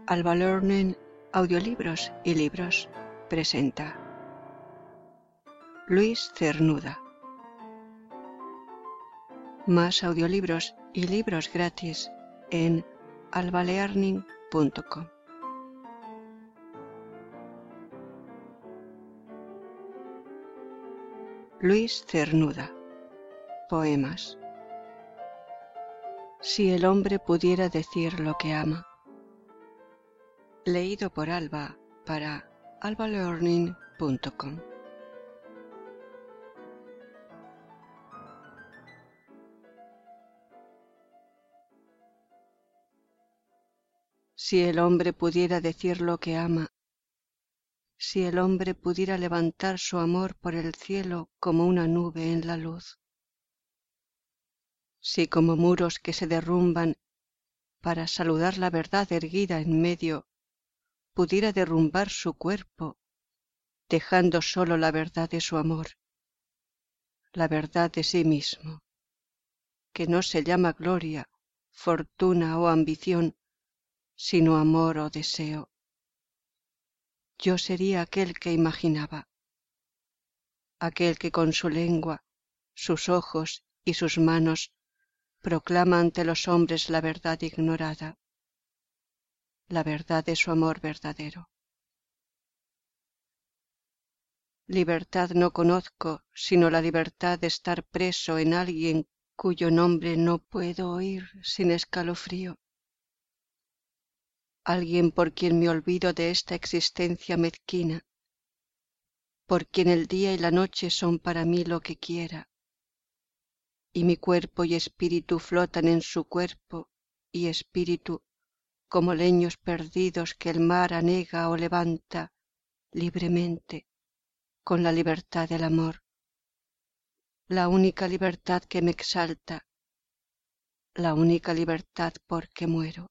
Alba Learning Audiolibros y Libros presenta Luis Cernuda. Más audiolibros y libros gratis en albalearning.com. Luis Cernuda. Poemas. Si el hombre pudiera decir lo que ama. Leído por Alba para albalearning.com. Si el hombre pudiera decir lo que ama, si el hombre pudiera levantar su amor por el cielo como una nube en la luz, si como muros que se derrumban para saludar la verdad erguida en medio, pudiera derrumbar su cuerpo, dejando solo la verdad de su amor, la verdad de sí mismo, que no se llama gloria, fortuna o ambición, sino amor o deseo. Yo sería aquel que imaginaba, aquel que con su lengua, sus ojos y sus manos proclama ante los hombres la verdad ignorada, la verdad de su amor verdadero. Libertad no conozco, sino la libertad de estar preso en alguien cuyo nombre no puedo oír sin escalofrío. Alguien por quien me olvido de esta existencia mezquina, por quien el día y la noche son para mí lo que quiera, y mi cuerpo y espíritu flotan en su cuerpo y espíritu como leños perdidos que el mar anega o levanta libremente con la libertad del amor, la única libertad que me exalta, la única libertad por que muero.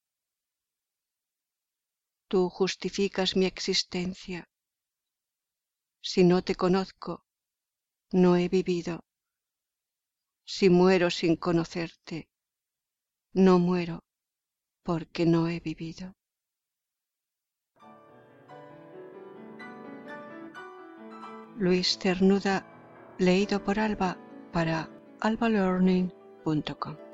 Tú justificas mi existencia. Si no te conozco, no he vivido. Si muero sin conocerte, no muero porque no he vivido. Luis Cernuda, leído por Alba para albalearning.com.